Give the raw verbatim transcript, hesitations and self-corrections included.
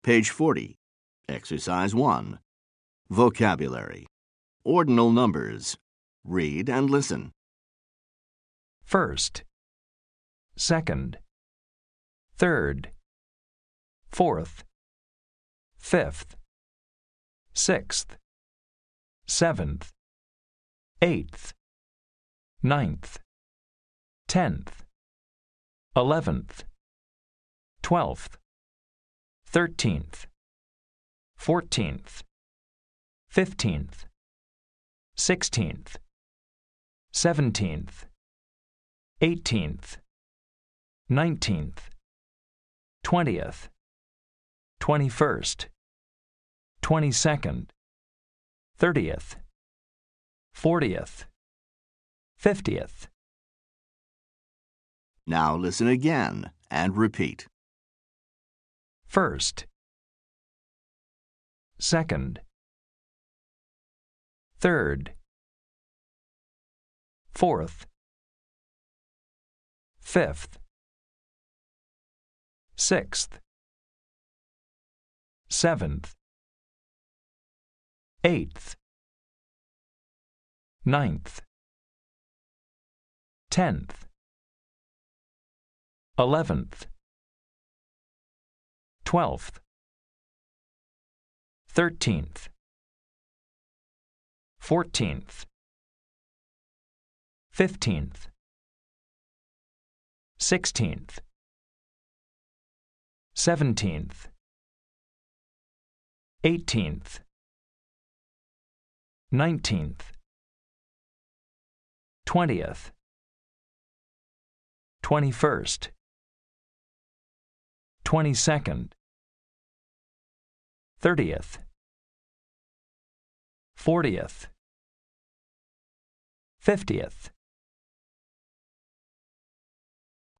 Page forty. Exercise one. Vocabulary. Ordinal numbers. Read and listen. First, second, third, fourth, fifth, sixth, seventh, eighth, ninth, tenth, eleventh, twelfth, thirteenth, fourteenth, fifteenth, sixteenth, seventeenth, eighteenth, nineteenth, twentieth, twenty-first, twenty-second, thirtieth, fortieth, fiftieth. Now listen again and repeat. First, second, third, fourth, fifth, sixth, seventh, eighth, ninth, tenth, eleventh, twelfth, thirteenth, fourteenth, fifteenth, sixteenth, seventeenth, eighteenth, nineteenth, twentieth, twenty-first, twenty-second, thirtieth, fortieth, fiftieth.